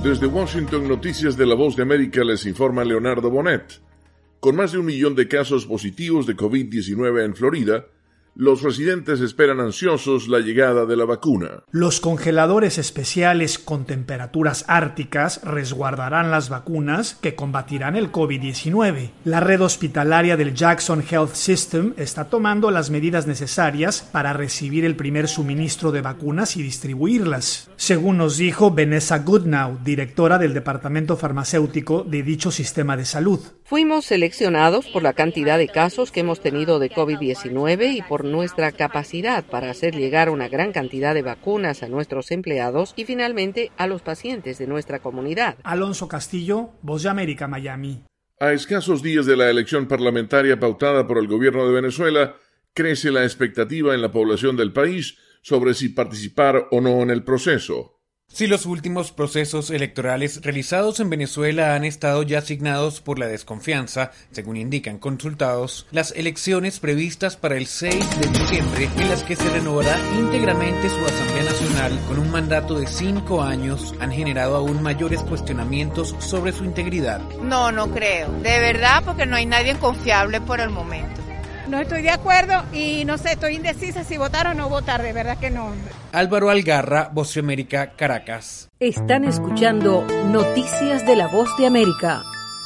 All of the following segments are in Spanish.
Desde Washington, Noticias de la Voz de América, les informa Leonardo Bonet. Con más de 1 millón de casos positivos de COVID-19 en Florida, los residentes esperan ansiosos la llegada de la vacuna. Los congeladores especiales con temperaturas árticas resguardarán las vacunas que combatirán el COVID-19. La red hospitalaria del Jackson Health System está tomando las medidas necesarias para recibir el primer suministro de vacunas y distribuirlas, según nos dijo Vanessa Goodnow, directora del departamento farmacéutico de dicho sistema de salud. Fuimos seleccionados por la cantidad de casos que hemos tenido de COVID-19 y por nuestra capacidad para hacer llegar una gran cantidad de vacunas a nuestros empleados y finalmente a los pacientes de nuestra comunidad. Alonso Castillo, Voz de América, Miami. A escasos días de la elección parlamentaria pautada por el gobierno de Venezuela, crece la expectativa en la población del país sobre si participar o no en el proceso. Si los últimos procesos electorales realizados en Venezuela han estado ya asignados por la desconfianza, según indican consultados, las elecciones previstas para el 6 de diciembre, en las que se renovará íntegramente su Asamblea Nacional con un mandato de 5 años, han generado aún mayores cuestionamientos sobre su integridad. No creo. De verdad, porque no hay nadie confiable por el momento. No estoy de acuerdo y no sé, estoy indecisa si votar o no votar, de verdad que no. Álvaro Algarra, Voz de América, Caracas. Están escuchando Noticias de la Voz de América.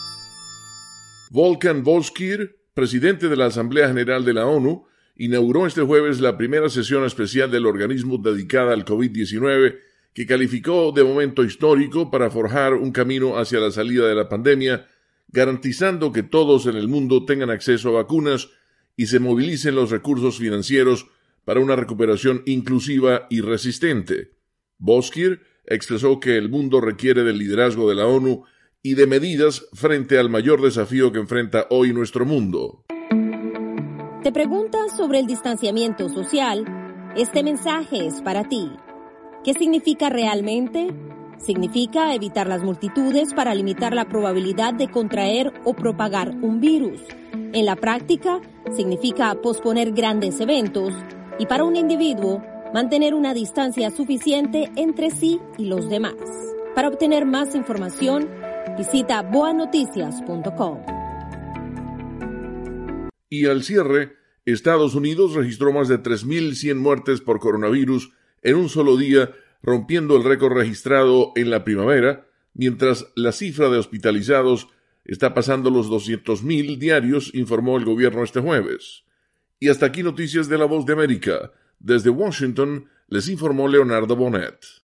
Volkan Bozkir, presidente de la Asamblea General de la ONU, inauguró este jueves la primera sesión especial del organismo dedicada al COVID-19, que calificó de momento histórico para forjar un camino hacia la salida de la pandemia, garantizando que todos en el mundo tengan acceso a vacunas y se movilicen los recursos financieros para una recuperación inclusiva y resistente. Bozkir expresó que el mundo requiere del liderazgo de la ONU y de medidas frente al mayor desafío que enfrenta hoy nuestro mundo. ¿Te preguntas sobre el distanciamiento social? Este mensaje es para ti. ¿Qué significa realmente? Significa evitar las multitudes para limitar la probabilidad de contraer o propagar un virus. En la práctica, significa posponer grandes eventos y para un individuo, mantener una distancia suficiente entre sí y los demás. Para obtener más información, visita boanoticias.com. Y al cierre, Estados Unidos registró más de 3.100 muertes por coronavirus en un solo día, rompiendo el récord registrado en la primavera, mientras la cifra de hospitalizados está pasando los 200.000 diarios, informó el gobierno este jueves. Y hasta aquí Noticias de la Voz de América. Desde Washington les informó Leonardo Bonet.